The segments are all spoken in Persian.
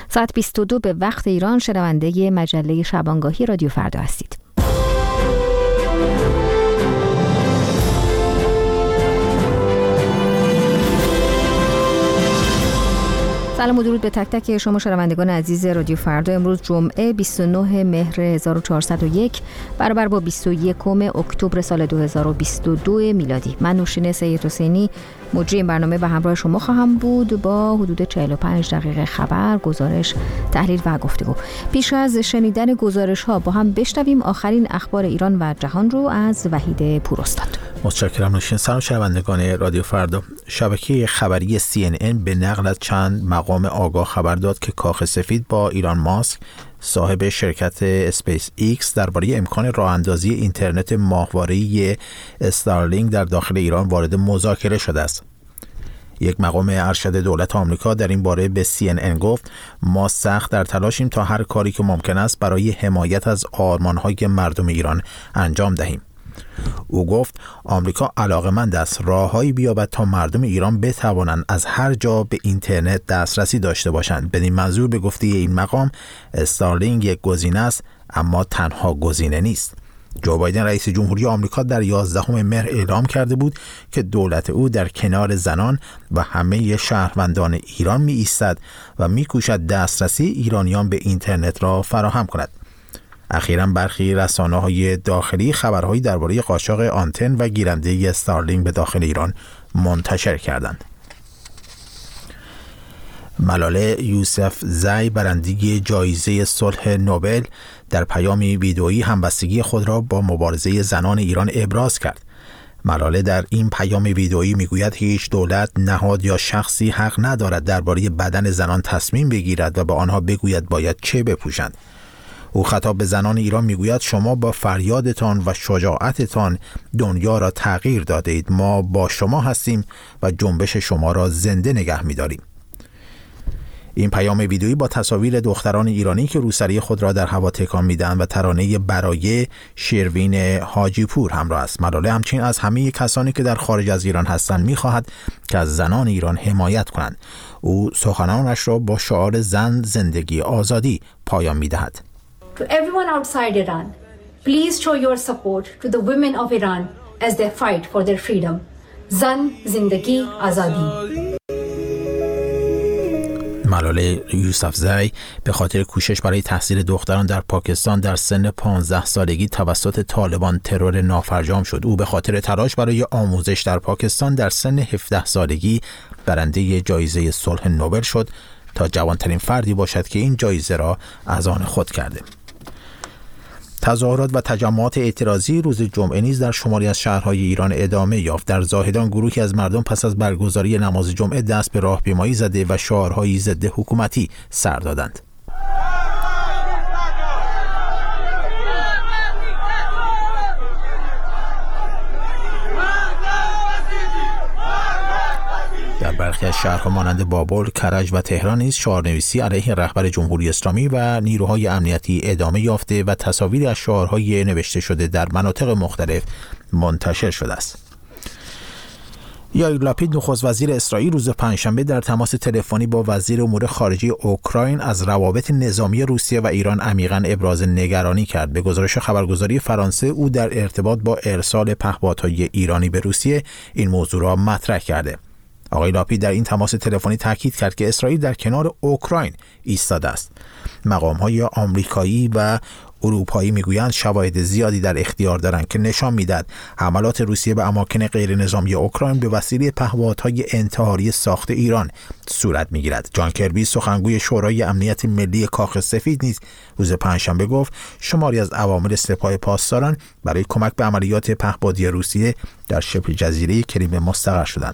ساعت 22 به وقت ایران شنونده مجله شبانگاهی رادیو فردا هستید. سلام و درود به تک تک شما شنوندگان عزیز رادیو فردا. امروز جمعه 29 مهر 1401 برابر با 21 اکتبر سال 2022 میلادی. من نوشین سید حسینی مجری این برنامه به همراه شما خواهم بود با حدود 45 دقیقه خبر، گزارش، تحلیل و گفتگو. پیش از شنیدن گزارش ها با هم بشنویم آخرین اخبار ایران و جهان رو از وحید پوراستاد. متشکرم نوشین. سلام شنوندگان رادیو فردا. شبکه خبری CNN به نقل از چند مقام آگاه خبر داد که کاخ سفید با ایلان ماسک صاحب شرکت اسپیس ایکس درباره امکان راه اندازی اینترنت ماهواره‌ای استارلینک در داخل ایران وارد مذاکره شده است. یک مقام ارشد دولت آمریکا در این باره به CNN گفت ما سخت در تلاشیم تا هر کاری که ممکن است برای حمایت از آرمان‌های مردم ایران انجام دهیم. او گفت آمریکا علاقه‌مند است راههایی بیابد تا مردم ایران بتوانند از هر جا به اینترنت دسترسی داشته باشند. بدین منظور به گفته این مقام استارلینک یک گزینه است اما تنها گزینه نیست. جو بایدن رئیس جمهوری آمریکا در 11 مهر اعلام کرده بود که دولت او در کنار زنان و همه شهروندان ایران می ایستد و می کوشد دسترسی ایرانیان به اینترنت را فراهم کند. اخیراً برخی رسانه‌های داخلی خبرهایی درباره قاچاق آنتن و گیرنده استارلینک به داخل ایران منتشر کردند. ملاله یوسفزئی برنده جایزه صلح نوبل در پیامی ویدئویی همبستگی خود را با مبارزه زنان ایران ابراز کرد. ملاله در این پیام ویدئویی میگوید هیچ دولت، نهاد یا شخصی حق ندارد درباره بدن زنان تصمیم بگیرد و به آنها بگوید باید چه بپوشند. او خطاب به زنان ایران میگوید شما با فریادتان و شجاعتتان دنیا را تغییر دادید. ما با شما هستیم و جنبش شما را زنده نگه می‌داریم. این پیام ویدئویی با تصاویر دختران ایرانی که روسری خود را در هوا تکان میدهند و ترانه برای شروین حاجی پور همراه است. ملاله همچنین از همه کسانی که در خارج از ایران هستند می‌خواهد که از زنان ایران حمایت کنند. او سخنانش را با شعار زن، زندگی، آزادی پایان می‌دهد. To everyone outside Iran, please show your support to the women of Iran as they fight for their freedom. Zan, Zindagi, Azadi. ملاله یوسفزئی به خاطر کوشش برای تحصیل دختران در پاکستان در سن 15 سالگی توسط طالبان ترور نافرجام شد. او به خاطر تلاش برای آموزش در پاکستان در سن 17 سالگی برنده جایزه صلح نوبل شد تا جوانترین فردی باشد که این جایزه را از آن خود کرده. تظاهرات و تجمعات اعتراضی روز جمعه نیز در شماری از شهرهای ایران ادامه یافت. در زاهدان گروهی از مردم پس از برگزاری نماز جمعه دست به راهپیمایی زده و شعارهایی ضد حکومتی سر دادند. در برخی از شهرها مانند بابل، کرج و تهران نیز شعارنویسی علیه رهبر جمهوری اسلامی و نیروهای امنیتی ادامه یافته و تصاویری از شعارهای نوشته شده در مناطق مختلف منتشر شده است. یائیر لاپید نخست وزیر اسرائیل روز پنجشنبه در تماس تلفنی با وزیر امور خارجه اوکراین از روابط نظامی روسیه و ایران عمیقاً ابراز نگرانی کرد. به گزارش خبرگزاری فرانسه او در ارتباط با ارسال پهپادهای ایرانی به روسیه این موضوع را مطرح کرده. آقای لاپید در این تماس تلفنی تاکید کرد که اسرائیل در کنار اوکراین ایستاده است. مقام‌های آمریکایی و اروپایی میگویند شواهد زیادی در اختیار دارند که نشان میدهد حملات روسیه به اماکن غیر نظامی اوکراین به وسیله پهپادهای انتحاری ساخت ایران صورت میگیرد. جان کربی سخنگوی شورای امنیت ملی کاخ سفید نیز روز پنجشنبه گفت شماری از عوامل سپاه پاسداران برای کمک به عملیات پهپادی روسیه در شبه جزیره کریم مستقر شدند.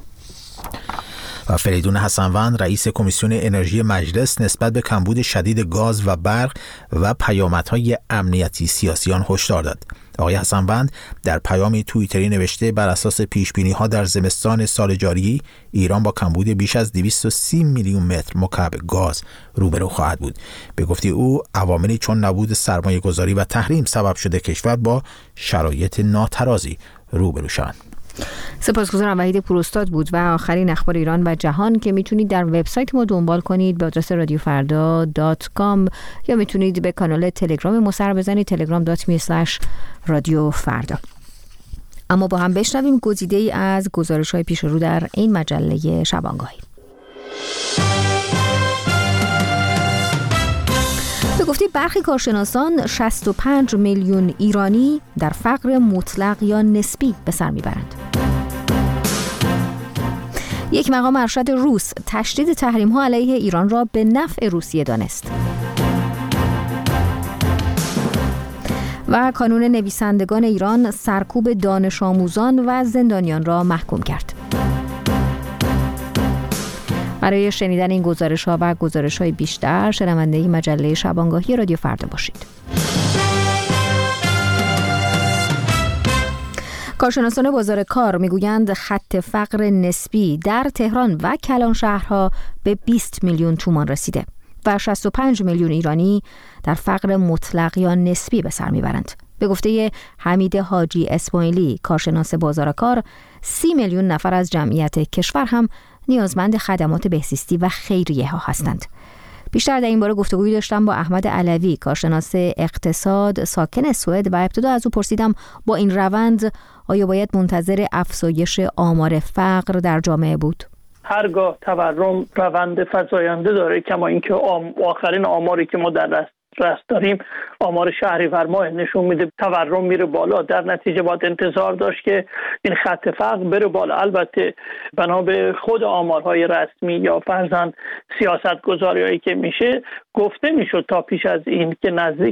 و فریدون حسنوند رئیس کمیسیون انرژی مجلس نسبت به کمبود شدید گاز و برق و پیامدهای امنیتی سیاسیان هشدار داد. آقای حسنوند در پیامی توییتری نوشته بر اساس پیشبینی‌ها در زمستان سال جاری ایران با کمبود بیش از 230 میلیون متر مکعب گاز روبرو خواهد بود. به گفته او عواملی چون نبود سرمایه‌گذاری و تحریم سبب شده کشور با شرایط ناترازی روبرو شود. سپاسگزارم. وحید پوراستاد بود و آخرین اخبار ایران و جهان که میتونید در وبسایت ما دنبال کنید به آدرس radiofrda.com یا میتونید به کانال تلگرام ما سر بزنید telegram.me/radiofrda. اما با هم بشنویم گزیده‌ای از گزارش‌های پیش رو در این مجله شبانگاهی. به گفته برخی کارشناسان 65 میلیون ایرانی در فقر مطلق یا نسبی به سر میبرند. یک مقام ارشد روس تشدید تحریم‌ها علیه ایران را به نفع روسیه دانست. و کانون نویسندگان ایران سرکوب دانش آموزان و زندانیان را محکوم کرد. برای شنیدن این گزارش‌ها و گزارش‌های بیشتر شنونده مجله شبانگاهی رادیو فردا باشید. کارشناسان بازار کار میگویند خط فقر نسبی در تهران و کلان شهرها به 20 میلیون تومان رسیده و 65 میلیون ایرانی در فقر مطلق یا نسبی به سر میبرند. به گفته حمید حاجی اسماعیلی کارشناس بازار کار، 30 میلیون نفر از جمعیت کشور هم نیازمند خدمات بهزیستی و خیریه ها هستند. بیشتر در این باره گفتگویی داشتم با احمد علوی کارشناس اقتصاد ساکن سوئد و ابتدا از او پرسیدم با این روند آیا باید منتظر افزایش آمار فقر در جامعه بود؟ هرگاه تورم روند فزاینده داره، کما اینکه آخرین آماری که ما در رست داریم آمار شهریور ماه نشون میده تورم میره بالا، در نتیجه باید انتظار داشت که این خط فقر بره بالا. البته بنا به خود آمارهای رسمی یا فرضاً سیاستگذاریایی که میشه گفته میشد تا پیش از این که نزدیک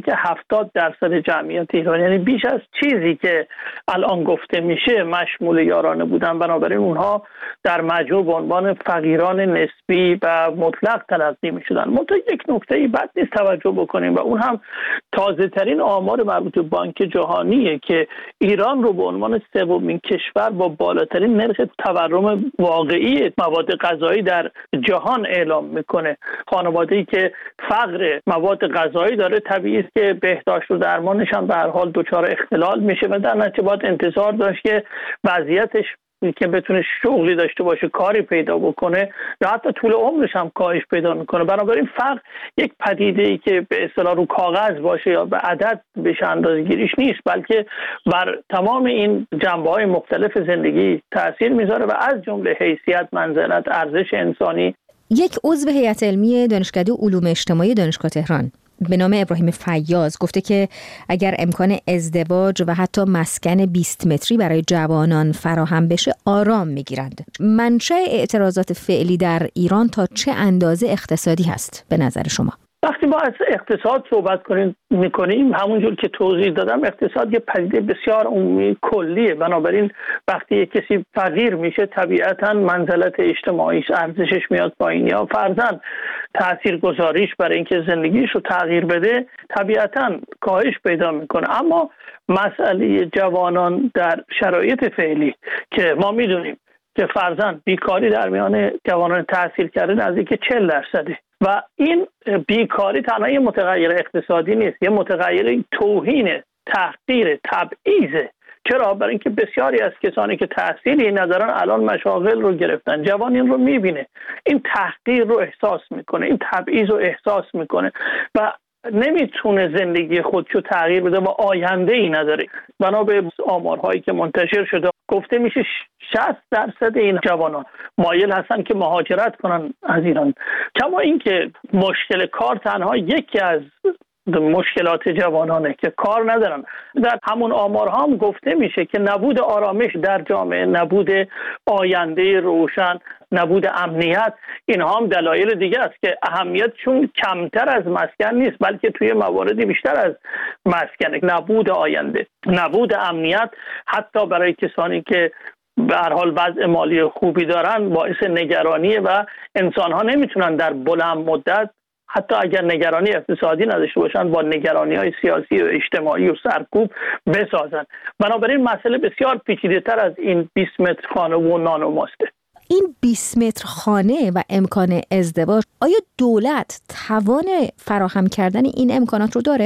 70% جمعیت ایران، یعنی بیش از چیزی که الان گفته میشه، مشمول یارانه بودن. بنابراین اونها در مجموع به عنوان فقیران نسبی و مطلق تلقی میشدن. منتها یک نکته بد نیست توجه بکنیم و اون هم تازه ترین آمار مربوط به بانک جهانیه که ایران رو به عنوان سومین کشور با بالاترین نرخ تورم واقعی مواد غذایی در جهان اعلام میکنه. خانواده‌ای که فقر مواد غذایی داره طبیعی است که بهداشت و درمانش هم به هر حال دچار اختلال میشه و در نتیجه باید انتظار داشت که وضعیتش که بتونه شغلی داشته باشه، کاری پیدا بکنه یا حتی طول عمرش هم کاهش پیدا میکنه. بنابراین فقر یک پدیده‌ای که به اصطلاح رو کاغذ باشه یا به عدد بشه اندازه‌گیریش نیست، بلکه بر تمام این جنبه‌های مختلف زندگی تأثیر میذاره و از جمله حیثیت، منزلت، ارزش انسانی. یک عضو هیئت علمی دانشکده علوم اجتماعی دانشگاه تهران به نام ابراهیم فیاض گفته که اگر امکان ازدواج و حتی مسکن 20 متری برای جوانان فراهم بشه آرام میگیرند. منشأ اعتراضات فعلی در ایران تا چه اندازه اقتصادی هست به نظر شما؟ وقتی ما از اقتصاد صحبت میکنیم همونجور که توضیح دادم اقتصاد یه پدیده بسیار عمومی کلیه. بنابراین وقتی یک کسی فقیر میشه طبیعتاً منزلت اجتماعیش، ارزشش میاد پایین یا فرضاً تاثیرگذاریش برای اینکه زندگیش رو تغییر بده طبیعتاً کاهش پیدا میکنه. اما مسئله جوانان در شرایط فعلی که ما میدونیم که فرضاً بیکاری در میان جوانان تحصیل کرده نزدیک 40%. و این بیکاری تنها یه متغیر اقتصادی نیست، یه متغیر توهین، تحقیر، تبعیضه. چرا؟ برای اینکه بسیاری از کسانی که تحصیلی ندارن الان مشاغل رو گرفتن. جوان این رو میبینه، این تحقیر رو احساس میکنه، این تبعیض رو احساس میکنه و نمیتونه زندگی خودشو تغییر بده و آینده ای نداره. بنا به آمارهایی که منتشر شده گفته میشه 60% این جوانان مایل هستن که مهاجرت کنن از ایران. کما اینکه مشکل کار تنها یکی از مشکلات جوانانه که کار ندارن. در همون آمارها هم گفته میشه که نبود آرامش در جامعه، نبود آینده روشن، نبود امنیت، اینها هم دلایل دیگه است که اهمیتشون کمتر از مسکن نیست بلکه توی مواردی بیشتر از مسکنه. نبود آینده، نبود امنیت حتی برای کسانی که به هر حال وضع مالی خوبی دارن باعث نگرانیه و انسان‌ها نمیتونن در بلند مدت حتی اگر نگرانی اقتصادی نداشته باشن با نگرانی‌های سیاسی و اجتماعی و سرکوب بسازن. بنابراین مسئله بسیار پیچیده‌تر از این 20 متر خانه و نان و ماسته. این 20 متر خانه و امکان ازدواج، آیا دولت توان فراهم کردن این امکانات رو داره؟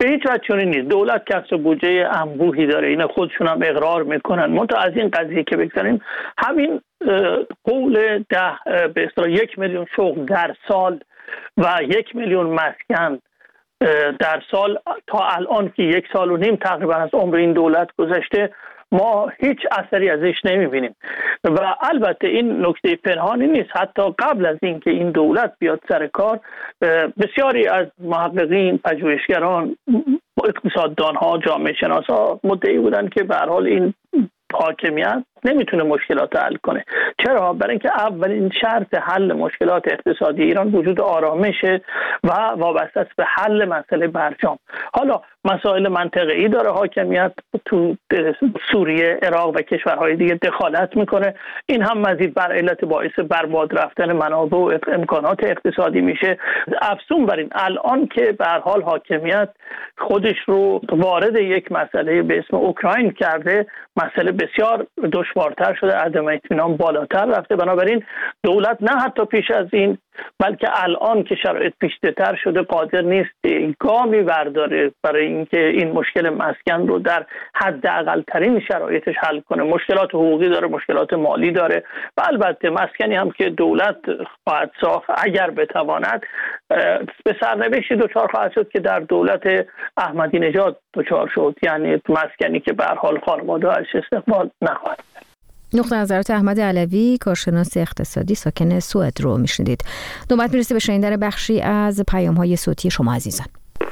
به هیچ وجه چنین نیست. دولت کسب بودجه انبوهی داره، اینا خودشون هم اقرار میکنن. منتها از این قضیه که بگذاریم، همین قول به اصطلاح 1 میلیون شغل در سال و 1 میلیون مسکن در سال تا الان که 1.5 سال تقریبا از عمر این دولت گذشته، ما هیچ اثری ازش نمیبینیم. و البته این نکته پنهانی نیست، حتی قبل از اینکه این دولت بیاد سر کار، بسیاری از محققین، پژوهشگران، اقتصاددانها، جامعه شناسا مدعی بودن که به هر حال این حاکمیت نمیتونه مشکلات حل کنه. چرا؟ برای اینکه اولین شرط حل مشکلات اقتصادی ایران وجود آرامشه و وابسته است به حل مسئله برجام. حالا مسائل منطقه‌ای داره حاکمیت، تو سوریه، عراق و کشورهای دیگه دخالت میکنه، این هم مزید بر علت باعث برباد رفتن منابع و امکانات اقتصادی میشه. افزون بر این، الان که به هر حال حاکمیت خودش رو وارد یک مسئله به اسم اوکراین کرده، مسئله بسیار دشوارتر شده، عدم اطمینان بالاتر رفته. بنابراین دولت نه حتی پیش از این، بلکه الان که شرایط پیچیده‌تر شده قادر نیست گامی برداره برای اینکه این مشکل مسکن رو در حداقل ترین شرایطش حل کنه. مشکلات حقوقی داره، مشکلات مالی داره و البته مسکنی هم که دولت خواهد ساخت اگر بتواند، به سرنوشتی دچار خواهد شد که در دولت احمدی نژاد دچار شد، یعنی مسکنی که به هر حال خانواده ازش استقبال نخواهد. نقطه نظرات احمد علوی، کارشناس اقتصادی ساکن سوئد رو میشنیدید. نوبت میرسه به شنیدن بخشی از پیام‌های صوتی شما عزیزان.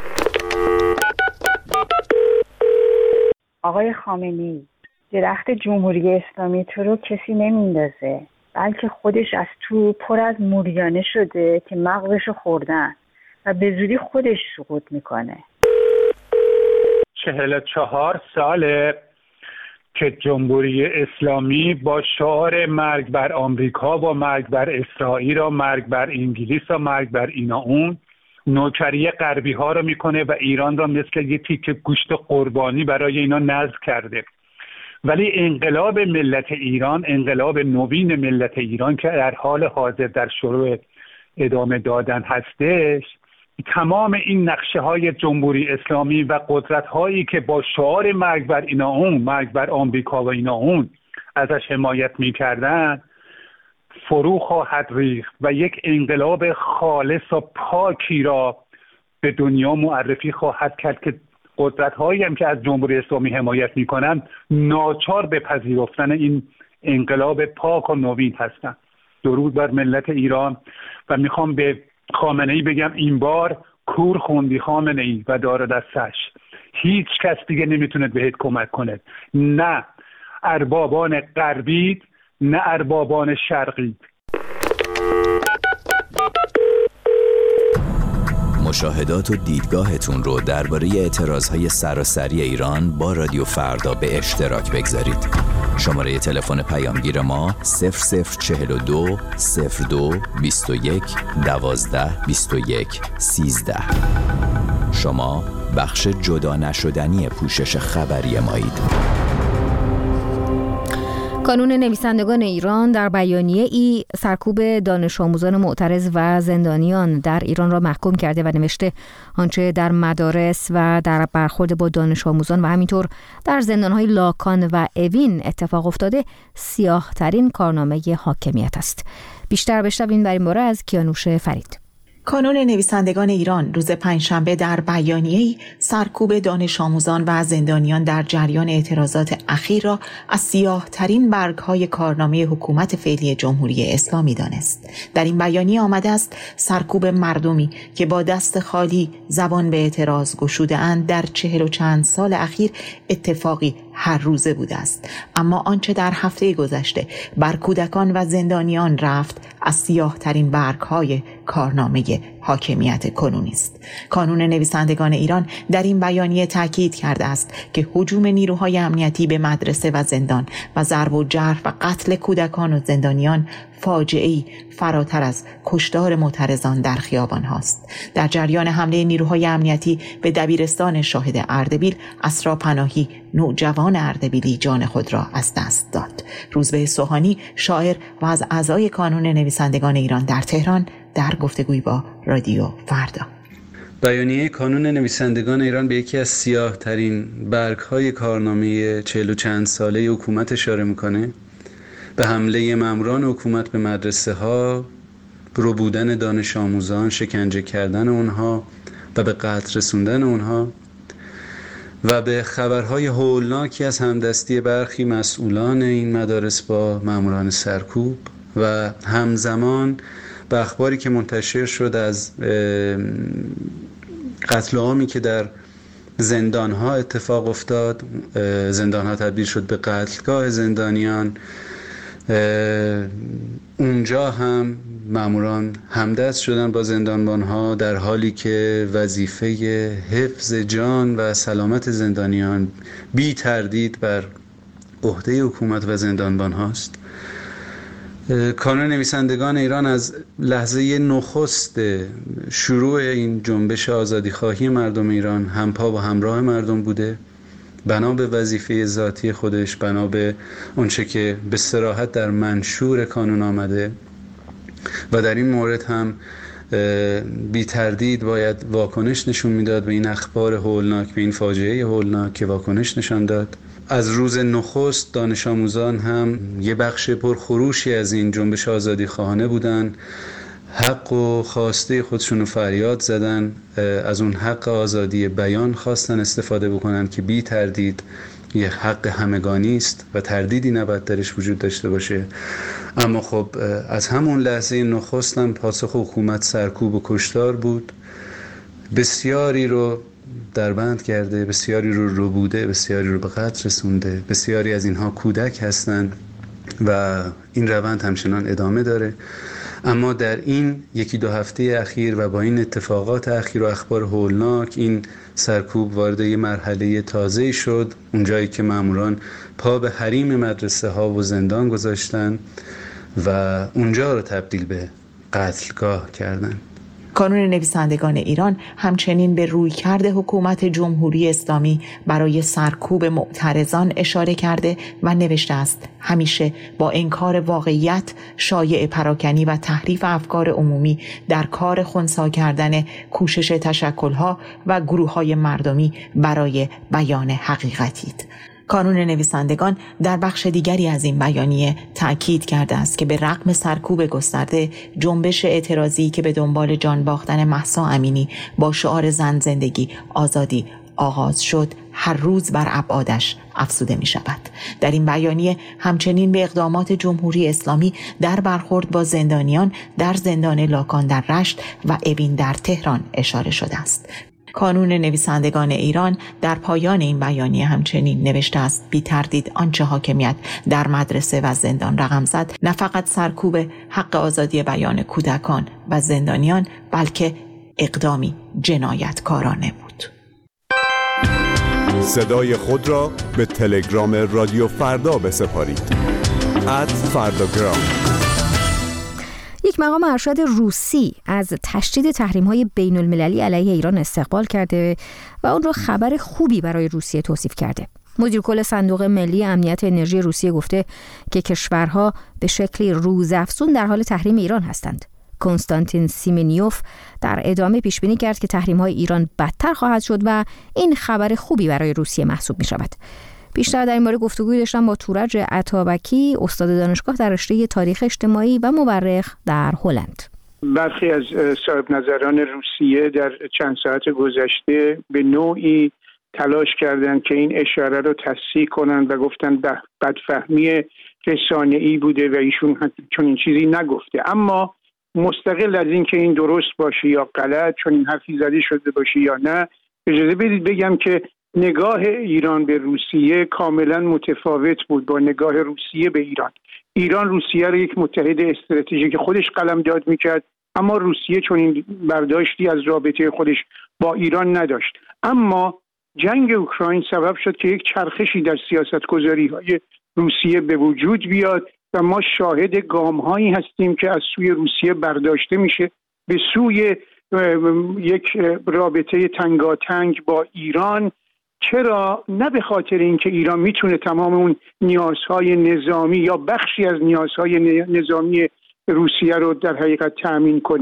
آقای خامنه‌ای، درخت جمهوری اسلامی تو رو کسی نمیندازه، بلکه خودش از تو پر از موریانه شده که مغزشو خوردن و به زودی خودش سقوط میکنه. 44 ساله که جمهوری اسلامی با شعار مرگ بر آمریکا و مرگ بر اسرائیل و مرگ بر انگلیس و مرگ بر اینا اون نوکری غربی ها رو میکنه و ایران را مثل یه تیکه گوشت قربانی برای اینا نذر کرده. ولی انقلاب ملت ایران، انقلاب نوین ملت ایران که در حال حاضر در شروع ادامه دادن هستش، تمام این نقشه های جمهوری اسلامی و قدرت هایی که با شعار مرگ بر اینا اون، مرگ بر آمریکا و اینا اون ازش حمایت میکردن، فرو خواهد ریخت و یک انقلاب خالص و پاکی را به دنیا معرفی خواهد کرد که قدرت هایی هم که از جمهوری اسلامی حمایت میکنن ناچار به پذیرفتن این انقلاب پاک و نوین هستن. درود بر ملت ایران. و میخوام به خامنه‌ای بگم این بار کور خوندی خامنه‌ای و دار دستش، هیچ کس دیگه نمیتونه بهت کمک کنه، نه اربابان غربی نه اربابان شرقی. مشاهدات و دیدگاهتون رو درباره اعتراضهای سراسری ایران با رادیو فردا به اشتراک بگذارید. شماره تلفن پیامگیر ما 0042 02 21 12 21 13. شما بخش جدا نشدنی پوشش خبری مایید. کانون نویسندگان ایران در بیانیه ای سرکوب دانش آموزان معترض و زندانیان در ایران را محکوم کرده و نوشته آنچه در مدارس و در برخورد با دانش آموزان و همینطور در زندانهای لاکان و اوین اتفاق افتاده سیاه ترین کارنامه حاکمیت است. بیشتر بشنویم در این باره از کیانوش فرید. کانون نویسندگان ایران روز پنجشنبه در بیانیه‌ای سرکوب دانش آموزان و زندانیان در جریان اعتراضات اخیر را از سیاه‌ترین برگ‌های کارنامه حکومت فعلی جمهوری اسلامی دانست. در این بیانیه آمده است سرکوب مردمی که با دست خالی زبان به اعتراض گشوده‌اند در 40 و چند سال اخیر اتفاقی هر روزه بوده است، اما آنچه در هفته گذشته بر کودکان و زندانیان رفت از سیاه‌ترین برگ‌های کارنامه حاکمیت کنونی است. کانون نویسندگان ایران در این بیانیه تاکید کرده است که هجوم نیروهای امنیتی به مدرسه و زندان و ضرب و جرح و قتل کودکان و زندانیان فاجعه‌ای فراتر از کشتار معترضان در خیابان هاست. در جریان حمله نیروهای امنیتی به دبیرستان شاهد اردبیل، اسرا پناهی نوجوان اردبیلی جان خود را از دست داد. روزبه سوهانی شاعر و از اعضای کانون نویسندگان ایران در تهران در گفتگوی با رادیو فردا: بیانیه کانون نویسندگان ایران به یکی از سیاه‌ترین برگ‌های کارنامه 40 و چند ساله حکومت اشاره می‌کنه. به حمله ماموران حکومت به مدرسه‌ها، ربودن دانش آموزان، شکنجه کردن اونها و به قتل رسوندن اونها و به خبرهای هولناکی از همدستی برخی مسئولان این مدارس با ماموران سرکوب و همزمان به اخباری که منتشر شد از قتل عامی که در زندانها اتفاق افتاد. زندانها تبدیل شد به قتلگاه زندانیان. اونجا هم ماموران همدست شدن با زندانبانها در حالی که وظیفه حفظ جان و سلامت زندانیان بی تردید بر عهده حکومت و زندانبان هاست. کانون نویسندگان ایران از لحظه نخست شروع این جنبش آزادیخواهی مردم ایران همپا و همراه مردم بوده، بنا به وظیفه ذاتی خودش، بنا به اونچه که به صراحت در منشور کانون آمده و در این مورد هم بی تردید باید واکنش نشون میداد به این اخبار هولناک، به این فاجعه هولناک که واکنش نشان داد. از روز نخست دانش آموزان هم یه بخش پرخروشی از این جنبش آزادی خواهانه بودن، حق و خواسته خودشون رو فریاد زدن، از اون حق آزادی بیان خواستن استفاده بکنن که بی تردید یه حق همگانی است و تردیدی نباید درش وجود داشته باشه. اما خب از همون لحظه نخست هم پاسخ حکومت سرکوب و کشتار بود. بسیاری رو دربند کرده، بسیاری رو ربوده، بسیاری رو به قتل رسونده. بسیاری از اینها کودک هستند و این روند همچنان ادامه داره. اما در این یکی دو هفته اخیر و با این اتفاقات اخیر و اخبار هولناک این سرکوب وارد یه مرحله تازه‌ای شد، اونجایی که ماموران پا به حریم مدرسه ها و زندان گذاشتن و اونجا رو تبدیل به قتلگاه کردن. کانون نویسندگان ایران همچنین به رویکرد حکومت جمهوری اسلامی برای سرکوب معترضان اشاره کرده و نوشته است: همیشه با انکار واقعیت، شایعه پراکنی و تحریف افکار عمومی در کار خنثی کردن کوشش تشکل‌ها و گروه‌های مردمی برای بیان حقیقتید. کانون نویسندگان در بخش دیگری از این بیانیه تأکید کرده است که به رغم سرکوب گسترده، جنبش اعتراضی که به دنبال جان باختن مهسا امینی با شعار زن زندگی آزادی آغاز شد، هر روز بر ابعادش افزوده می شود. در این بیانیه همچنین به اقدامات جمهوری اسلامی در برخورد با زندانیان در زندان لاکان در رشت و اوین در تهران اشاره شده است. کانون نویسندگان ایران در پایان این بیانیه همچنین نوشته است: بی تردید آنچه حاکمیت در مدرسه و زندان رقم زد نه فقط سرکوب حق آزادی بیان کودکان و زندانیان، بلکه اقدامی جنایتکارانه بود. صدای خود را به تلگرام رادیو فردا بسپارید. @فرداگرام. یک مقام ارشد روسی از تشدید تحریم‌های بین‌المللی علیه ایران استقبال کرده و اون را خبر خوبی برای روسیه توصیف کرده. مدیر کل صندوق ملی امنیت انرژی روسیه گفته که کشورها به شکلی روزافزون در حال تحریم ایران هستند. کنستانتین سیمنیوف در ادامه پیش بینی کرد که تحریم‌های ایران بدتر خواهد شد و این خبر خوبی برای روسیه محسوب می‌شود. بیشتر در این باره گفتگوی داشتم با تورج عطابکی، استاد دانشگاه در رشته تاریخ اجتماعی و مورخ در هلند. برخی از صاحب نظران روسیه در چند ساعت گذشته به نوعی تلاش کردند که این اشاره رو تصحیح کنند و گفتند بدفهمی رسانه‌ای بوده و ایشون چون این چیزی نگفته. اما مستقل از این که این درست باشه یا غلط، چون این حرفی زده شده باشه یا نه، اجازه بدید بگم که نگاه ایران به روسیه کاملا متفاوت بود با نگاه روسیه به ایران. ایران روسیه رو یک متحد استراتژیک خودش قلمداد میکرد، اما روسیه چون این برداشتی از رابطه خودش با ایران نداشت. اما جنگ اوکراین سبب شد که یک چرخشی در سیاست‌گذاری‌های روسیه به وجود بیاد و ما شاهد گام‌هایی هستیم که از سوی روسیه برداشته میشه به سوی یک رابطه تنگاتنگ با ایران. چرا؟ نه به خاطر اینکه ایران میتونه تمام اون نیازهای نظامی یا بخشی از نیازهای نظامی روسیه رو در حقیقت تأمین کنه،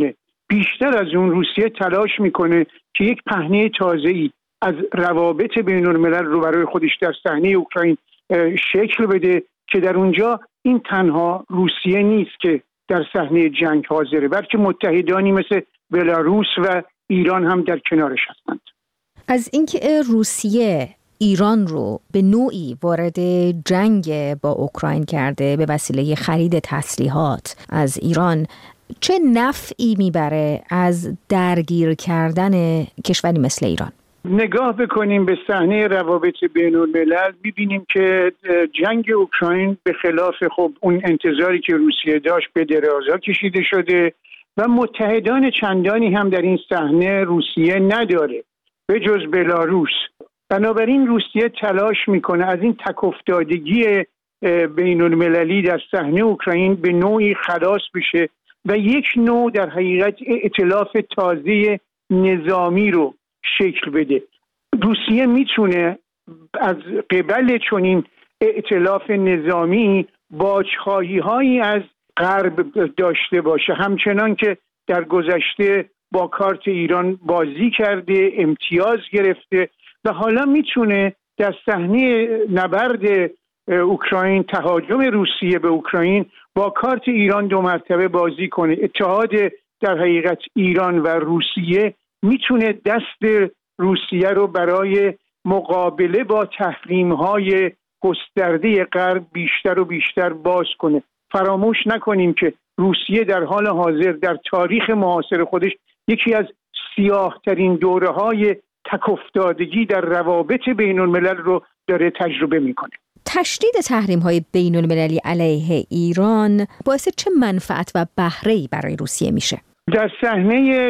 بیشتر از اون روسیه تلاش میکنه که یک پهنه تازه‌ای از روابط بین الملل رو برای خودش در صحنه اوکراین شکل بده که در اونجا این تنها روسیه نیست که در صحنه جنگ حاضره، بلکه متحدانی مثل بلاروس و ایران هم در کنارش هستند. از اینکه روسیه ایران رو به نوعی وارد جنگ با اوکراین کرده به وسیله خرید تسلیحات از ایران، چه نفعی میبره از درگیر کردن کشوری مثل ایران؟ نگاه بکنیم به صحنه روابط بین الملل، میبینیم که جنگ اوکراین به خلاف اون انتظاری که روسیه داشت به درازا کشیده شده و متحدان چندانی هم در این صحنه روسیه نداره به جز بلاروس. بنابراین روسیه تلاش میکنه از این تک‌افتادگی بین المللی در صحنه اوکراین به نوعی خلاص بشه و یک نوع در حقیقت ائتلاف تازه نظامی رو شکل بده. روسیه میتونه از قبل چنین ائتلاف نظامی باج‌خواهی‌هایی از غرب داشته باشه، همچنان که در گذشته با کارت ایران بازی کرده، امتیاز گرفته و حالا میتونه در صحنه نبرد اوکراین، تهاجم روسیه به اوکراین، با کارت ایران 2 مرتبه بازی کنه. اتحاد در حقیقت ایران و روسیه میتونه دست روسیه رو برای مقابله با تحریم‌های گسترده غرب بیشتر و بیشتر باز کنه. فراموش نکنیم که روسیه در حال حاضر در تاریخ معاصر خودش یکی از سیاه‌ترین دوره‌های تک‌افتادگی در روابط بین الملل رو داره تجربه میکنه. تشدید تحریم‌های بین المللی علیه ایران باعث چه منفعت و بهره‌ای برای روسیه میشه؟ در صحنه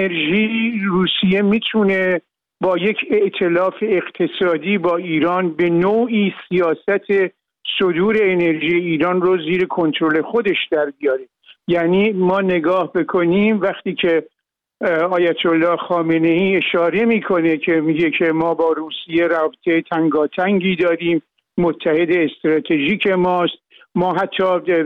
انرژی روسیه میتونه با یک ائتلاف اقتصادی با ایران به نوعی سیاست صدور انرژی ایران رو زیر کنترل خودش در بیاره. یعنی ما نگاه بکنیم وقتی که آیت الله خامنه‌ای اشاره میکنه که میگه که ما با روسیه رابطه تنگاتنگی داریم، متحد استراتژیک ماست، ما حتی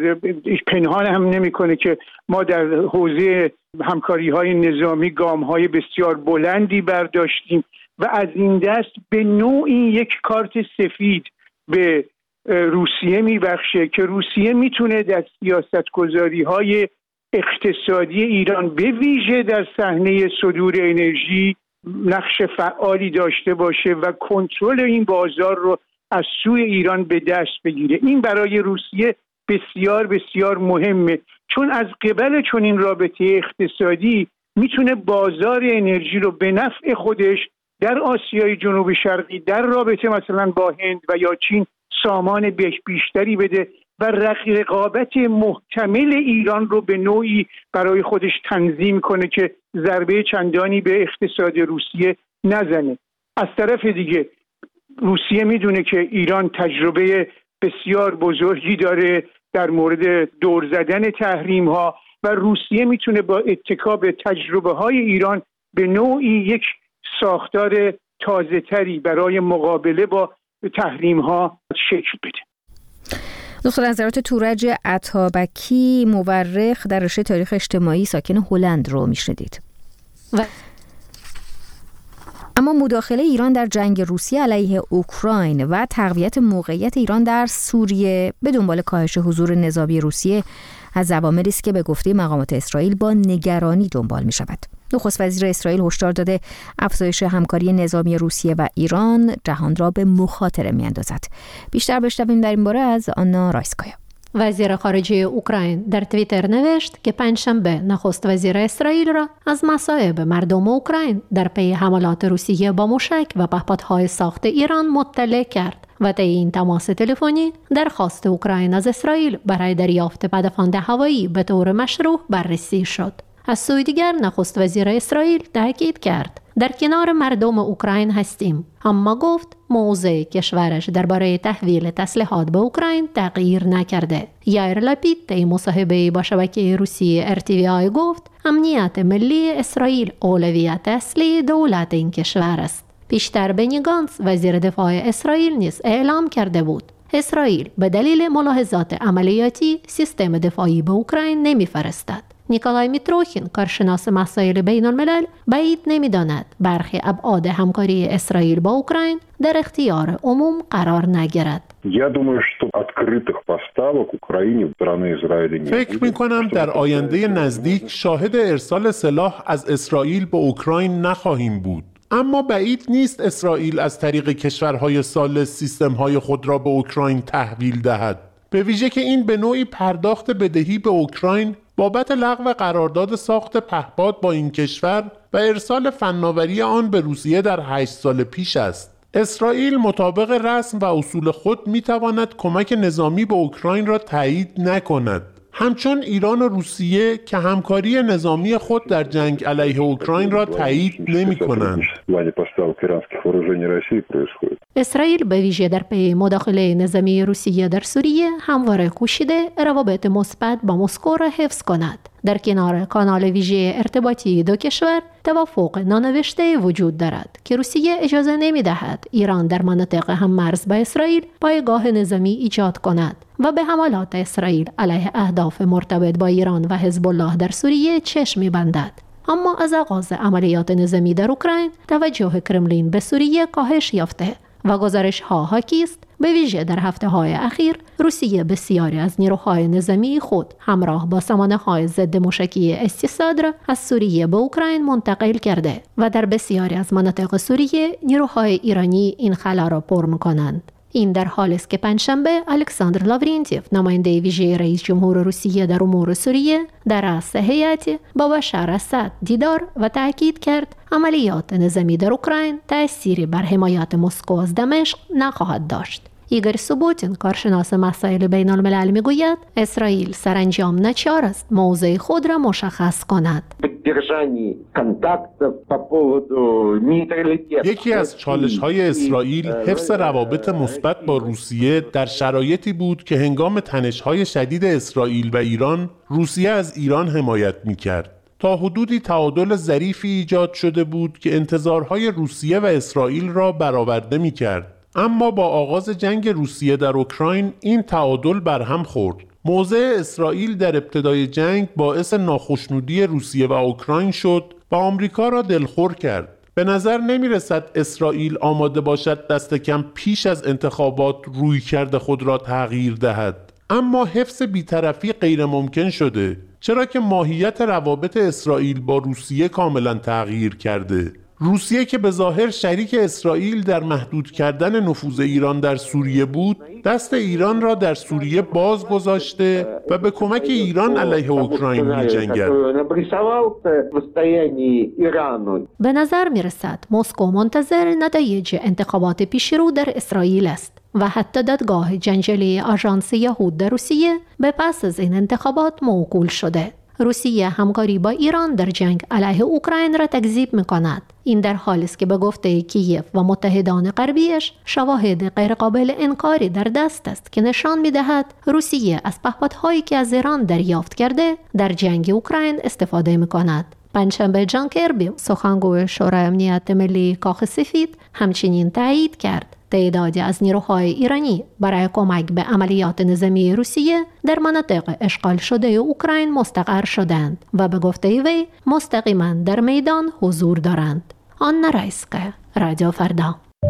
پنهان هم نمیکنه که ما در حوزه همکاری‌های نظامی گام‌های بسیار بلندی برداشتیم و از این دست به نوعی یک کارت سفید به روسیه میبخشه که روسیه میتونه در سیاستگذاری‌های اقتصادی ایران به ویژه در صحنه صدور انرژی نقش فعالی داشته باشه و کنترل این بازار رو از سوی ایران به دست بگیره. این برای روسیه بسیار بسیار مهمه، چون از قبل چنین رابطه اقتصادی میتونه بازار انرژی رو به نفع خودش در آسیای جنوب شرقی در رابطه مثلا با هند و یا چین سامان بیشتری بده و رقابت محتمل ایران رو به نوعی برای خودش تنظیم کنه که ضربه چندانی به اقتصاد روسیه نزنه. از طرف دیگه روسیه میدونه که ایران تجربه بسیار بزرگی داره در مورد دور زدن تحریم ها و روسیه میتونه با اتکا به تجربه های ایران به نوعی یک ساختار تازه تری برای مقابله با تحریم ها شکل بده. دکتر نظرات تورج عطابکی، مورخ در رشته تاریخ اجتماعی ساکن هلند رو میشنیدید. اما مداخله ایران در جنگ روسیه علیه اوکراین و تقویت موقعیت ایران در سوریه به دنبال کاهش حضور نظامی روسیه از عواملی است که به گفته مقامات اسرائیل با نگرانی دنبال می شود. نخست وزیر اسرائیل هشدار داده افزایش همکاری نظامی روسیه و ایران جهان را به مخاطره می اندازد. بیشتر بشنویم در این باره از آنا رایسکایا. وزیر خارجه اوکراین در توییتر نوشت که پنجشنبه نخست وزیر اسرائیل را از مصائب مردم اوکراین در پی حملات روسیه با موشک و پهپادهای ساخت ایران مطلع کرد و طی این تماس تلفنی درخواست اوکراین از اسرائیل برای دریافت پدافند هوایی به طور مشروع بررسی شد. از سوی دیگر نخست وزیر اسرائیل تاکید کرد در کنار مردم اوکراین هستیم، اما گفت موضع کشورش درباره تحویل تسلیحات به اوکراین تغییر نکرده. یائیر لپید طی مصاحبه‌ای با شبکه روسی RTVI گفت امنیت ملی اسرائیل اولویت اصلی دولت این کشور است. پیشتر بنی گانتس وزیر دفاع اسرائیل نیز اعلام کرده بود اسرائیل به دلیل ملاحظات عملیاتی سیستم دفاعی به اوکراین نمی‌فرستد. نیکولای میتروخین، کارشناس مسائل بین الملل، بعید نمی‌داند برخی ابعاد همکاری اسرائیل با اوکراین در اختیار عموم قرار نگیرد. فکر می‌کنم در آینده نزدیک شاهد ارسال سلاح از اسرائیل به اوکراین نخواهیم بود. اما بعید نیست اسرائیل از طریق کشورهای ثالث سیستم‌های خود را به اوکراین تحویل دهد. به ویژه که این به نوعی پرداخت بدهی به اوکراین بابت لغو قرارداد ساخت پهپاد با این کشور و ارسال فناوری آن به روسیه در 8 سال پیش است. اسرائیل مطابق رسم و اصول خود می‌تواند کمک نظامی به اوکراین را تایید نکند. همچون ایران و روسیه که همکاری نظامی خود در جنگ علیه اوکراین را تایید نمی‌کنند. اسرائیل به ویژه در پی مداخله نظامی روسیه در سوریه همواره کوشیده روابط مثبت با مسکو را حفظ کند. در کنار کانال ویژه ارتباطی دو کشور توافق نانوشته وجود دارد که روسیه اجازه نمی‌دهد ایران در مناطق هم‌مرز با اسرائیل پایگاه نظامی ایجاد کند و به حملات اسرائیل علیه اهداف مرتبط با ایران و حزب الله در سوریه چشم می‌بندد. اما از آغاز عملیات نظامی در اوکراین توجه کرملین به سوریه کاهش یافته و گزارش‌ها حاکی است به ویژه در هفته‌های اخیر روسیه بسیاری از نیروهای نظامی خود همراه با سامانه‌های ضد موشکی استیساد از سوریه به اوکراین منتقل کرده و در بسیاری از مناطق سوریه نیروهای ایرانی این خلا را پر می‌کنند. این در حالی است که پنجشنبه الکساندر لاورینتیف، نماینده ویژه رئیس جمهور روسیه در امور سوریه، در رأس هیئتی با بشار اسد دیدار و تاکید کرد عملیات نظامی در اوکراین تأثیری بر حمایت مسکو از دمشق نخواهد داشت. ایگور سوبوتین، کارشناس مسائل بین الملل، میگوید اسرائیل سرانجام ناچار است موضع خود را مشخص کند. یکی از چالش‌های اسرائیل حفظ روابط مثبت با روسیه در شرایطی بود که هنگام تنش‌های شدید اسرائیل و ایران، روسیه از ایران حمایت می‌کرد. تا حدودی تعادل ظریفی ایجاد شده بود که انتظارهای روسیه و اسرائیل را برآورده می‌کرد. اما با آغاز جنگ روسیه در اوکراین این تعادل برهم خورد. موضع اسرائیل در ابتدای جنگ باعث ناخشنودی روسیه و اوکراین شد و آمریکا را دلخور کرد. به نظر نمی رسد اسرائیل آماده باشد دست کم پیش از انتخابات رویکرد خود را تغییر دهد. اما حفظ بی‌طرفی غیر ممکن شده، چرا که ماهیت روابط اسرائیل با روسیه کاملا تغییر کرده. روسیه که به ظاهر شریک اسرائیل در محدود کردن نفوذ ایران در سوریه بود، دست ایران را در سوریه باز گذاشته و به کمک ایران علیه اوکراین می‌جنگد. به نظر می‌رسد مسکو منتظر نتایج انتخابات پیشرو در اسرائیل است و حتی دادگاه جنجالی آژانس یهود در روسیه به پس از این انتخابات موکول شده. روسیه همکاری با ایران در جنگ علیه اوکراین را تکذیب می‌کند. این در حالی است که به گفته کیف و متحدان غربیش شواهد غیرقابل انکاری در دست است که نشان می‌دهد روسیه از پهپادهایی که از ایران دریافت کرده در جنگ اوکراین استفاده می‌کند. پنجشنبه جان کربی، سخنگوی شورای امنیت ملی کاخ سفید، همچنین تایید کرد تعدادی از نیروهای ایرانی برای کمک به عملیات نظامی روسیه در مناطق اشغال شده اوکراین مستقر شدند و به گفته وی مستقیما در میدان حضور دارند. آنا رایسکا، رادیو فردا.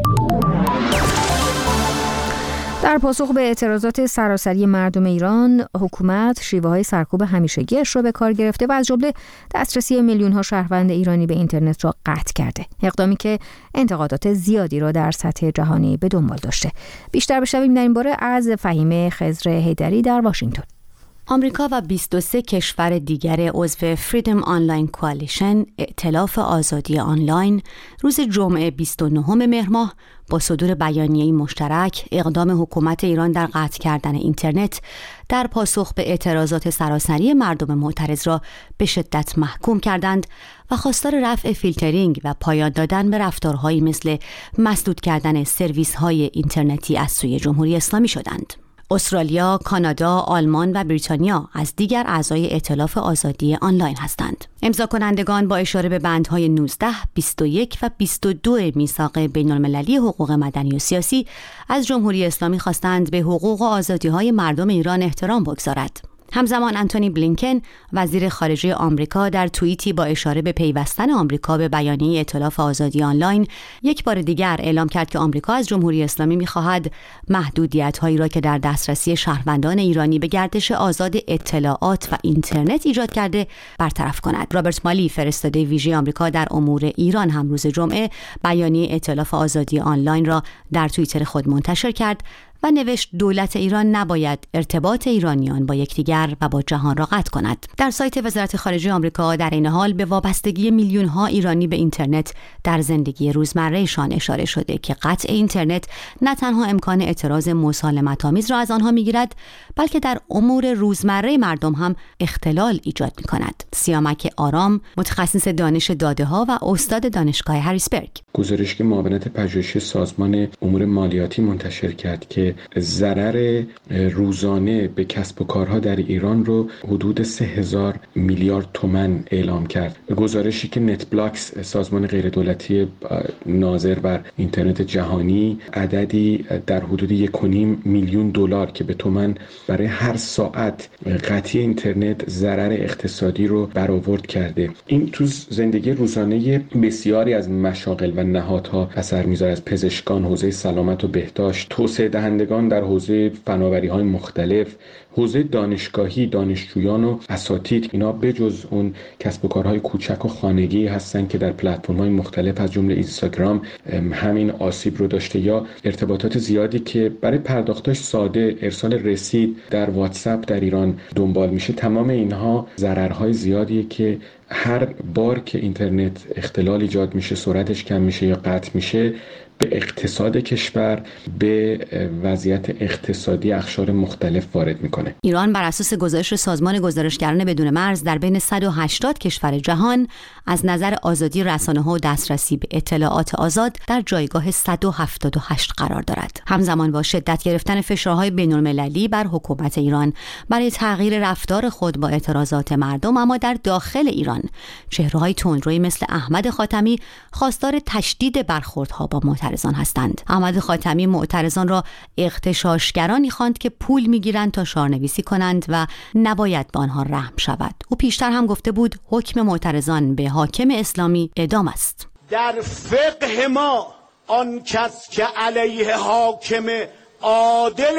در پاسخ به اعتراضات سراسری مردم ایران، حکومت شیوه‌های سرکوب همیشگی‌اش را به کار گرفته و از جمله دسترسی میلیون‌ها شهروند ایرانی به اینترنت را قطع کرده. اقدامی که انتقادات زیادی را در سطح جهانی به دنبال داشته. بیشتر بشنویم در این باره از فهیمه خضر حیدری در واشنگتن. آمریکا و 23 کشور دیگر عضو فریدم آنلاین کوالیشن، ائتلاف آزادی آنلاین، روز جمعه 29 مهر ماه با صدور بیانیه‌ای مشترک اقدام حکومت ایران در قطع کردن اینترنت در پاسخ به اعتراضات سراسری مردم معترض را به شدت محکوم کردند و خواستار رفع فیلترینگ و پایان دادن به رفتارهایی مثل مسدود کردن سرویس‌های اینترنتی از سوی جمهوری اسلامی شدند. استرالیا، کانادا، آلمان و بریتانیا از دیگر اعضای ائتلاف آزادی آنلاین هستند. امضا کنندگان با اشاره به بندهای 19، 21 و 22 میثاق بین‌المللی حقوق مدنی و سیاسی از جمهوری اسلامی خواستند به حقوق و آزادی‌های مردم ایران احترام بگذارد. همزمان آنتونی بلینکن وزیر خارجه آمریکا در توییتی با اشاره به پیوستن آمریکا به بیانیه ائتلاف آزادی آنلاین یک بار دیگر اعلام کرد که آمریکا از جمهوری اسلامی می‌خواهد محدودیت‌هایی را که در دسترسی شهروندان ایرانی به گردش آزاد اطلاعات و اینترنت ایجاد کرده برطرف کند. رابرت مالی فرستاده ویژه آمریکا در امور ایران هم روز جمعه بیانیه ائتلاف آزادی آنلاین را در توییتر خود منتشر کرد و نوشت دولت ایران نباید ارتباط ایرانیان با یکدیگر و با جهان را قطع کند. در سایت وزارت خارجه آمریکا در این حال به وابستگی میلیون‌ها ایرانی به اینترنت در زندگی روزمره‌شان اشاره شده که قطع اینترنت نه تنها امکان اعتراض مسالمت‌آمیز را از آنها می‌گیرد، بلکه در امور روزمره مردم هم اختلال ایجاد می‌کند. سیامک آرام، متخصص دانش داده‌ها و استاد دانشگاه هریسبرگ، گزارش که معاونت پژوهشی سازمان امور مالیاتی منتشر کرد که ضرر روزانه به کسب و کارها در ایران رو حدود 3000 میلیارد تومان اعلام کرد. گزارشی که نت بلاکس سازمان غیردولتی ناظر بر اینترنت جهانی عددی در حدود 1.5 میلیون دلار که به تومان برای هر ساعت قطعی اینترنت ضرر اقتصادی رو برآورد کرده. این تو زندگی روزانه بسیاری از مشاغل و نهادها اثر میذاره، از پزشکان، حوزه سلامت و بهداشت، توسعه دهندگان در حوزه فناوری‌های مختلف، حوزه دانشگاهی، دانشجویان و اساتید. اینا بجز اون کسب و کارهای کوچک و خانگی هستن که در پلتفرم‌های مختلف از جمله اینستاگرام همین آسیب رو داشته، یا ارتباطات زیادی که برای پرداختش ساده، ارسال رسید در واتساپ در ایران دنبال میشه. تمام اینها ضررهای زیادیه که هر بار که اینترنت اختلال ایجاد میشه، سرعتش کم میشه یا قطع میشه، به اقتصاد کشور، به وضعیت اقتصادی اقشار مختلف وارد میکنه. ایران بر اساس گزارش سازمان گزارشگران بدون مرز در بین 180 کشور جهان از نظر آزادی رسانه‌ها و دسترسی به اطلاعات آزاد در جایگاه 178 قرار دارد. همزمان با شدت گرفتن فشارهای بین‌المللی بر حکومت ایران برای تغییر رفتار خود با اعتراضات مردم، اما در داخل ایران چهره‌های تندرویی مثل احمد خاتمی خواستار تشدید برخوردها با معترضان هستند. احمد خاتمی معترضان را اغتشاشگرانی خواند که پول میگیرند تا شعارنویسی کنند و نباید به آنها رحم شود. او پیشتر هم گفته بود حکم معترضان به حاکم اسلامی اعدام است. در فقه ما آن کس که علیه حاکم عادل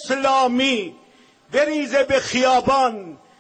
اسلامی بریزه به خیابان،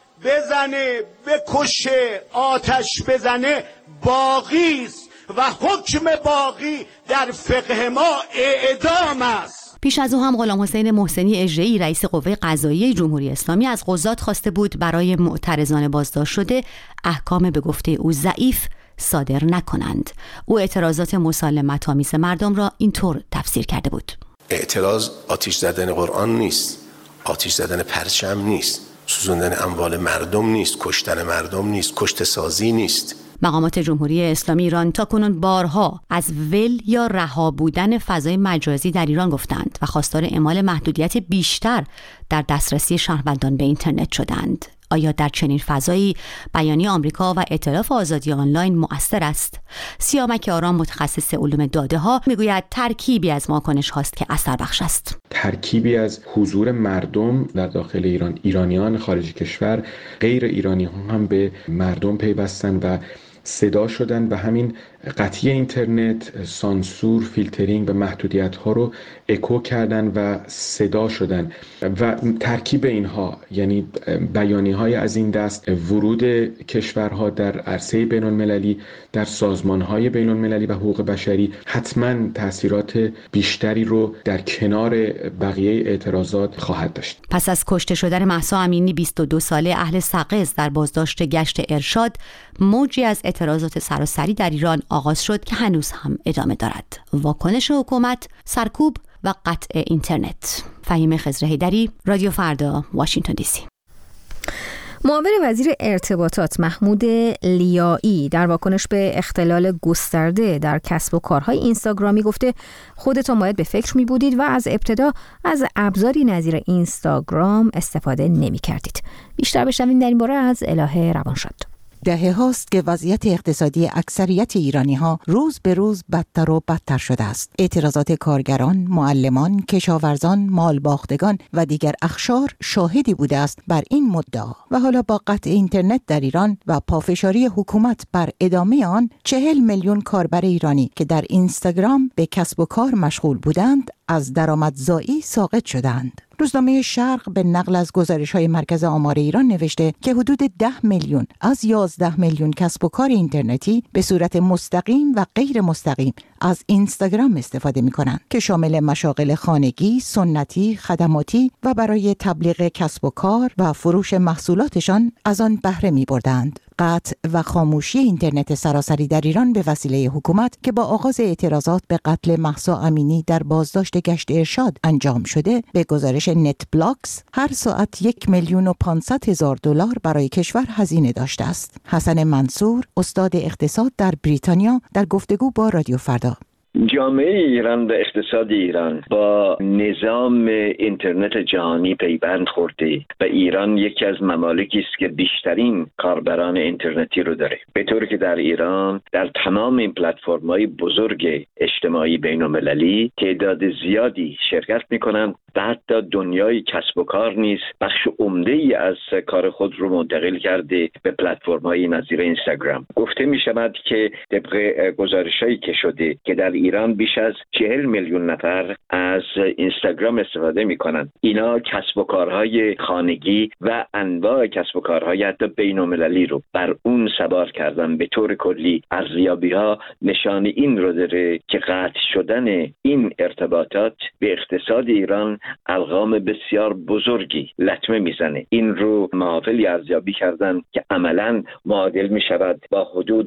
بزنه، بکشه، آتش بزنه، باقی است و حکم باقی در فقه ما اعدام است. پیش از او هم غلام حسین محسنی اژه‌ای رئیس قوه قضاییه جمهوری اسلامی از قضات خواسته بود برای معترضان بازداشت شده احکام به گفته او ضعیف صادر نکنند. او اعتراضات مسالمت‌آمیز مردم را اینطور تفسیر کرده بود: اعتراض آتش زدن قرآن نیست، آتش زدن پرچم نیست، سوزاندن اموال مردم نیست، کشتن مردم نیست، کشته سازی نیست. مقامات جمهوری اسلامی ایران تاکنون بارها از ول یا رها بودن فضای مجازی در ایران گفتند و خواستار اعمال محدودیت بیشتر در دسترسی شهروندان به اینترنت شدند. آیا در چنین فضایی بیانیه آمریکا و ائتلاف آزادی آنلاین مؤثر است؟ سیامک آرام، متخصص علوم داده‌ها، میگوید ترکیبی از واکنش هاست که اثر بخش است. ترکیبی از حضور مردم در داخل ایران، ایرانیان خارج کشور، غیر ایرانی هم به مردم پیوستن و صدا شدن و همین قطعی اینترنت، سانسور، فیلترینگ و محدودیت ها رو اکو کردن و صدا شدن و ترکیب اینها، یعنی بیانی های از این دست، ورود کشورها در عرصه بین المللی، در سازمان های بین المللی و حقوق بشری حتما تاثیرات بیشتری رو در کنار بقیه اعتراضات خواهد داشت. پس از کشته شدن مهسا امینی 22 ساله اهل سقز در بازداشت گشت ارشاد، موجی از اعتراضات سراسری در ایران آغاز شد که هنوز هم ادامه دارد. واکنش حکومت، سرکوب و قطع اینترنت. فهیم خضر حیدری، رادیو فردا، واشنگتن دی سی. معاون وزیر ارتباطات محمود لیایی در واکنش به اختلال گسترده در کسب و کارهای اینستاگرامی گفته خودتان باید به فکر می بودید و از ابتدا از ابزاری نظیر اینستاگرام استفاده نمی کردید. بیشتر بشنویم در این باره از الهه روانشاد. دهه‌هاست که وضعیت اقتصادی اکثریت ایرانی‌ها روز به روز بدتر و بدتر شده است. اعتراضات کارگران، معلمان، کشاورزان، مالباختگان و دیگر اقشار شاهدی بوده است بر این مدعا و حالا با قطع اینترنت در ایران و پافشاری حکومت بر ادامه آن 40 میلیون کاربر ایرانی که در اینستاگرام به کسب و کار مشغول بودند از درآمدزایی ساقط شدند. روزنامه شرق به نقل از گزارش‌های مرکز آمار ایران نوشته که حدود 10 میلیون از 11 میلیون کسب و کار اینترنتی به صورت مستقیم و غیر مستقیم از اینستاگرام استفاده می‌کنند که شامل مشاغل خانگی، سنتی، خدماتی و برای تبلیغ کسب و کار و فروش محصولاتشان از آن بهره می‌بردند. قطع و خاموشی اینترنت سراسری در ایران به وسیله حکومت که با آغاز اعتراضات به قتل مهسا امینی در بازداشت گشت ارشاد انجام شده، به گزارش نت بلاکس هر ساعت 1,500,000 دلار برای کشور هزینه داشته است. حسن منصور، استاد اقتصاد در بریتانیا، در گفتگو با رادیو فردا: جامعه ایران و اقتصاد ایران با نظام اینترنت جهانی پیوند خورده و ایران یکی از ممالکی است که بیشترین کاربران اینترنتی رو داره، به طوری که در ایران در تمام این پلتفرم‌های بزرگ اجتماعی بین‌المللی تعداد زیادی شرکت می‌کنند و حتی دنیای کسب و کار نیز بخش عمده‌ای از کار خود رو منتقل کرده به پلتفرم‌های نظیر اینستاگرام. گفته می‌شود که طبق گزارش‌هایی که شده که در ایران بیش از 40 میلیون نفر از اینستاگرام استفاده می‌کنند. اینا کسب و کارهای خانگی و انواع کسب و کارهای حتی بین‌المللی رو بر اون سوار کردن. به طور کلی ارزیابی‌ها نشان این رو داره که قطع شدن این ارتباطات به اقتصاد ایران ارقام بسیار بزرگی لطمه میزنه. این رو محافلی ارزیابی کردن که عملاً معادل میشود با حدود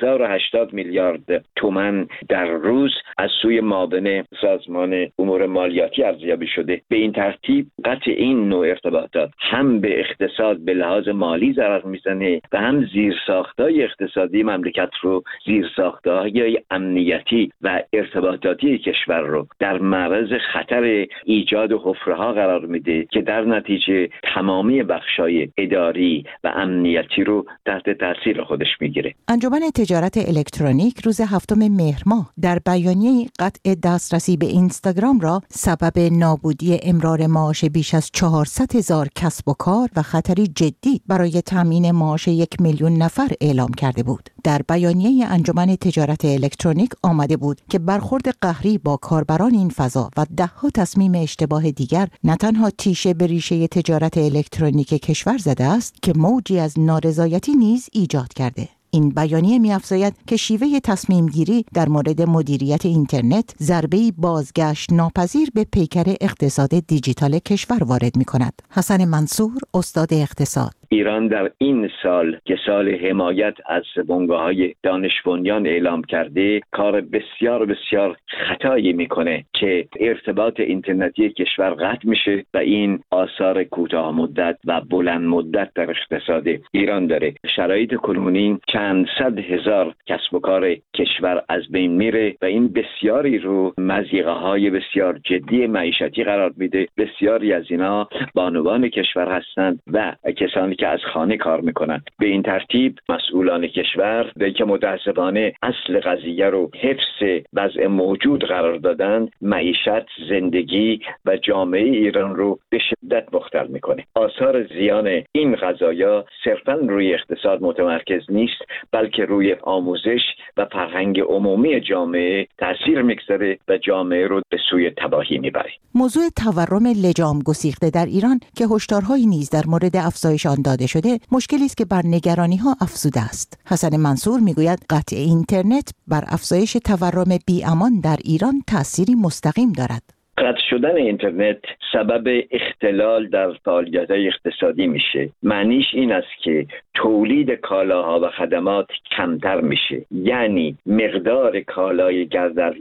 1080 میلیارد تومان در روز از سوی معاون سازمان امور مالیاتی ارزیابی شده. به این ترتیب قطع این نوع ارتباطات هم به اقتصاد به لحاظ مالی ضرر میزنه و هم زیرساختهای اقتصادی مملکت رو، زیرساختهای امنیتی و ارتباطاتی کشور رو در معرض خطر ایجاد حفره‌ها قرار میده که در نتیجه تمامی بخشای اداری و امنیتی رو تحت تاثیر خودش میگیره. انجمن تجارت الکترونیک روز 7 مهر ماه در بیانیه قطع دسترسی به اینستاگرام را سبب نابودی امرار معاش بیش از 400,000 کسب و کار و خطری جدی برای تامین معاش 1 میلیون نفر اعلام کرده بود. در بیانیه انجمن تجارت الکترونیک آمده بود که برخورد قهری با کاربران این فضا و ده‌ها تصمیم اشتباه دیگر نه تنها تیشه به ریشه تجارت الکترونیک کشور زده است که موجی از نارضایتی نیز ایجاد کرده. این بیانیه می‌افزاید که شیوه تصمیم گیری در مورد مدیریت اینترنت ضربه‌ای بازگشت ناپذیر به پیکر اقتصاد دیجیتال کشور وارد می‌کند. حسن منصور، استاد اقتصاد: ایران در این سال که سال حمایت از بنگاه‌های دانش بنیان اعلام کرده، کار بسیار بسیار خطایی میکنه که ارتباط اینترنتی کشور قطع میشه و این آثار کوتاه مدت و بلند مدت در اقتصاد ایران داره. شرایط کنونی چند صد هزار کسب و کار کشور از بین میره و این بسیاری رو مضیقه‌های بسیار جدی معیشتی قرار میده. بسیاری از اینا بانوان کشور هستند و کسانی که از خانه کار میکنند. به این ترتیب مسئولان کشور به که متاسفانه اصل قضیه رو حفظ وضع موجود قرار دادن، معیشت، زندگی و جامعه ایران رو به شدت مختل میکنه. آثار زیان این قضایا صرفاً روی اقتصاد متمرکز نیست، بلکه روی آموزش و فرهنگ عمومی جامعه تاثیر میگذاره و جامعه رو به سوی تباهی میبره. موضوع تورم لجام گسیخته در ایران که هشدارهایی نیز در مورد افزایش آن داده شده، مشکلی است که بر نگرانی‌ها افزوده است. حسن منصور میگوید قطع اینترنت بر افزایش تورم بی‌امان در ایران تأثیری مستقیم دارد. قطع شدن اینترنت سبب اختلال در فعالیت‌های اقتصادی میشه. معنیش این است که تولید کالاها و خدمات کمتر میشه، یعنی مقدار کالای گردش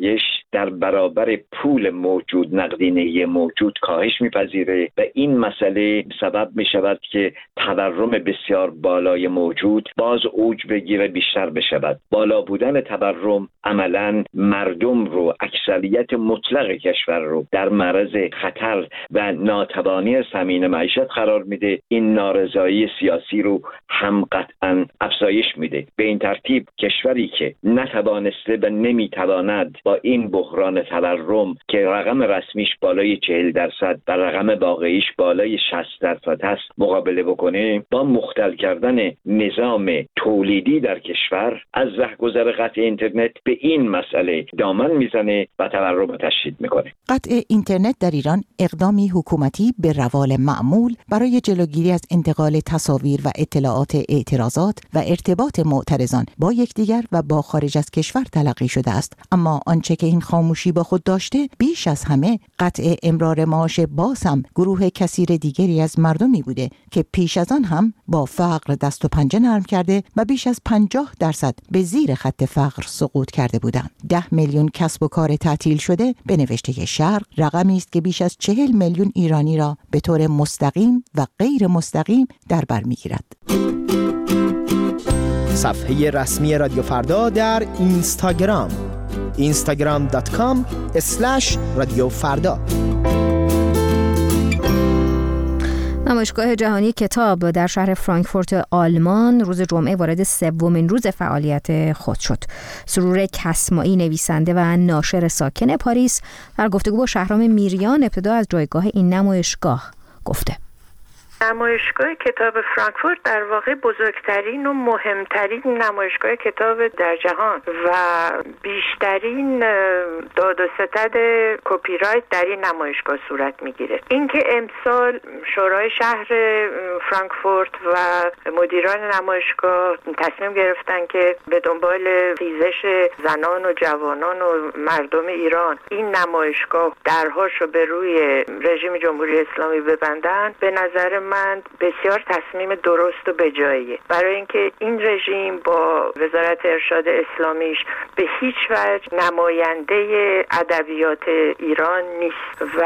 در برابر پول موجود، نقدینگی موجود کاهش میپذیره و این مسئله سبب میشود که تورم بسیار بالای موجود باز اوج بگیره، بیشتر بشود. بالا بودن تورم عملاً مردم رو، اکثریت مطلق کشور رو در معرض خطر و ناتوانی تامین معیشت قرار میده. این نارضایی سیاسی رو هم قطعاً افزایش میده. به این ترتیب کشوری که نتوانسته و نمیتواند با این بحران تورم که رقم رسمیش بالای 40% و رقم واقعیش بالای 60% هست مقابله بکنه، با مختل کردن نظام تولیدی در کشور از رهگذر قطع اینترنت به این مسئله دامن میزنه و تورم تشدید میکنه. قطع اینترنت در ایران اقدامی حکومتی به روال معمول برای جلوگیری از انتقال تصاویر و اطلاعات اعتراضات و ارتباط معترضان با یکدیگر و با خارج از کشور تلقی شده است. اما آنچه که این خاموشی با خود داشته بیش از همه قطع امرار معاش باسم گروه کثیر دیگری از مردمی بوده که پیش از آن هم با فقر دست و پنجه نرم کرده و بیش از 50% به زیر خط فقر سقوط کرده بودند. 10 میلیون کسب و کار تعطیل شده به نوشته شرق رقمی است که بیش از 40 میلیون ایرانی را به طور مستقیم و غیر مستقیم در بر میگیرد. صفحه رسمی رادیو فردا در اینستاگرام instagram.com/رادیو فردا. نمایشگاه جهانی کتاب در شهر فرانکفورت آلمان روز جمعه وارد 3مین روز فعالیت خود شد. سرور کسمایی نویسنده و ناشر ساکن پاریس در گفتگو با شهرام میریان ابتدا از جایگاه این نمایشگاه گفته. نمایشگاه کتاب فرانکفورت در واقع بزرگترین و مهمترین نمایشگاه کتاب در جهان و بیشترین داد و ستد کپی رایت در این نمایشگاه صورت میگیره. اینکه امسال شورای شهر فرانکفورت و مدیران نمایشگاه تصمیم گرفتن که به دنبال خیزش زنان و جوانان و مردم ایران این نمایشگاه درهاشو به روی رژیم جمهوری اسلامی ببندن، به نظر من بسیار تصمیم درست و بجاییه، برای اینکه این رژیم با وزارت ارشاد اسلامیش به هیچ وجه نماینده ادبیات ایران نیست و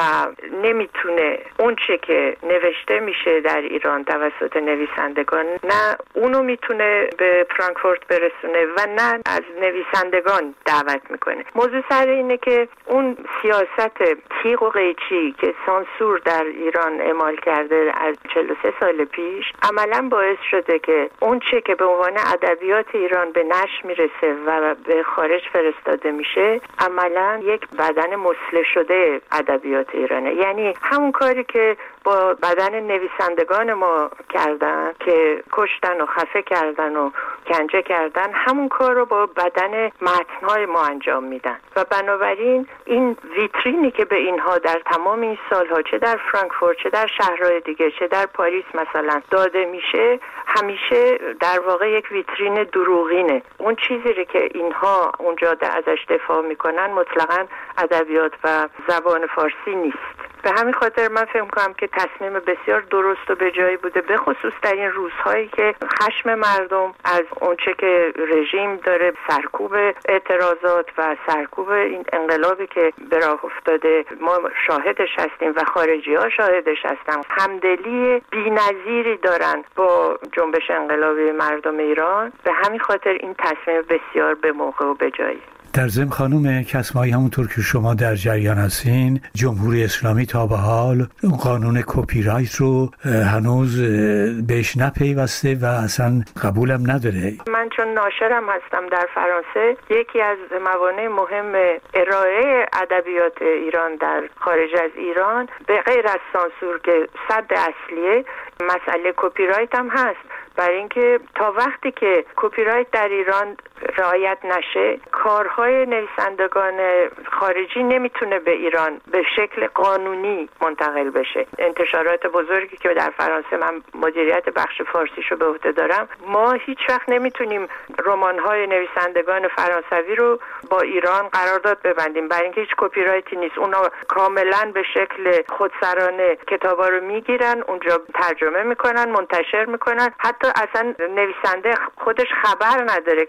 نمیتونه اون چه که نوشته میشه در ایران توسط نویسندگان، نه اونو میتونه به فرانکفورت برسونه و نه از نویسندگان دعوت میکنه. موضوع سر اینه که اون سیاست تیغ و قیچی که سانسور در ایران اعمال کرده از 43 سال پیش عملاً باعث شده که اون چه که به عنوان ادبیات ایران به نشر میرسه و به خارج فرستاده میشه عملاً یک بدن مسلح شده ادبیات ایرانه. یعنی همون کاری که با بدن نویسندگان ما کردن که کشتن و خفه کردن و کنجه کردن، همون کار رو با بدن متن‌های ما انجام میدن و بنابراین این ویترینی که به اینها در تمام این سالها چه در فرانکفورت چه در شهرهای دیگه چه در پاریس مثلا داده میشه، همیشه در واقع یک ویترین دروغینه. اون چیزی رو که اینها اونجا ازش دفاع میکنن مطلقاً ادبیات و زبان فارسی نیست. به همین خاطر من فکر می‌کنم که تصمیم بسیار درست و به جایی بوده، به خصوص در این روزهایی که خشم مردم از اونچه که رژیم داره، سرکوب اعتراضات و سرکوب این انقلابی که به راه افتاده ما شاهدش هستیم و خارجی‌ها شاهدش هستن، همدلی بی‌نظیری دارن با جنبش انقلابی مردم ایران. به همین خاطر این تصمیم بسیار به موقع و به جایی. در ضمن خانم کسمایی، همونطور که شما در جریان هستین، جمهوری اسلامی تا به حال اون قانون کپی رایت رو هنوز بهش نپیوسته و اصلا قبولم نداره. من چون ناشرم هستم در فرانسه، یکی از موانع مهم ارائه ادبیات ایران در خارج از ایران به غیر از سانسور که صد اصلیه، مسئله کپی رایت هم هست. برای اینکه تا وقتی که کپی رایت در ایران رعایت نشه، کارهای نویسندگان خارجی نمیتونه به ایران به شکل قانونی منتقل بشه. انتشارات بزرگی که در فرانسه من مدیریت بخش فارسیشو به عهده دارم، ما هیچ وقت نمیتونیم رمان‌های نویسندگان فرانسوی رو با ایران قرارداد ببندیم، برای اینکه هیچ کپی رایتی نیست. اونا کاملا به شکل خودسرانه کتابا رو میگیرن، اونجا ترجمه میکنن، منتشر میکنن، حتی اصلا نویسنده خودش خبر نداره که کتاب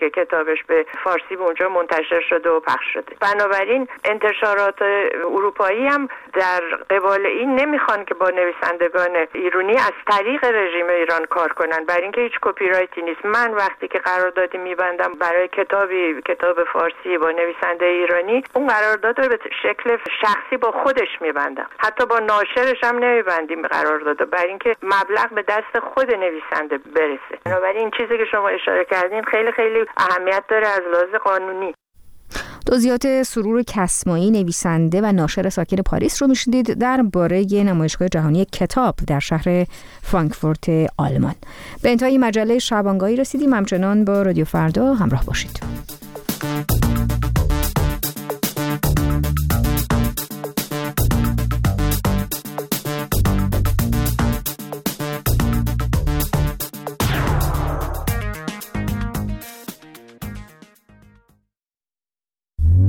کتابش به فارسی به اونجا منتشر شده و پخش شده. بنابراین انتشارات اروپایی هم در قبال این نمیخوان که با نویسندگان ایرانی از طریق رژیم ایران کار کنن، برای اینکه هیچ کپی رایتی نیست. من وقتی که قراردادی میبندم برای کتاب فارسی با نویسنده ایرانی، اون قرارداد رو به شکل شخصی با خودش میبندم، حتی با ناشرش هم نمیبندیم قرارداد، برای اینکه مبلغ به دست خود نویسنده برسه. بنابراین این چیزی که شما اشاره کردین خیلی خیلی اهمیت داره از لحاظ قانونی. توضیحات سرور کسمایی، نویسنده و ناشر ساکن پاریس رو میشنیدید درباره نمایشگاه جهانی کتاب در شهر فرانکفورت آلمان. به انتهای مجله شبانگاهی رسیدیم. همچنان با رادیو فردا همراه باشید.